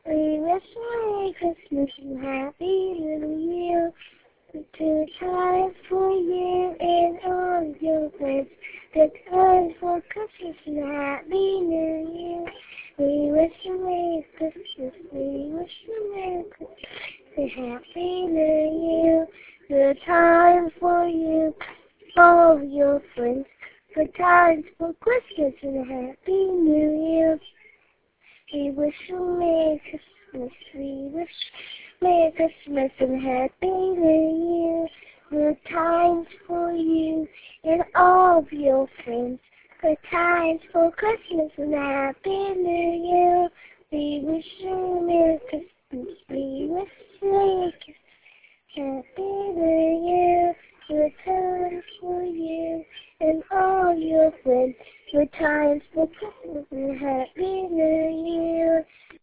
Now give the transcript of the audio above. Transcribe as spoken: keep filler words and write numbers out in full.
We wish you a Christmas and Happy New Year. Good time for you and all your friends. Good time for Christmas and Happy New Year. We wish you a Christmas. We wish you a Christmas and Happy New Year. Good time for you, all your friends. Good times for Christmas and Happy New Year. We wish you Merry Christmas. We wish Merry Christmas and Happy New Year. Good times for you and all of your friends. Good times for Christmas and Happy New Year. We wish you Merry Christmas. We wish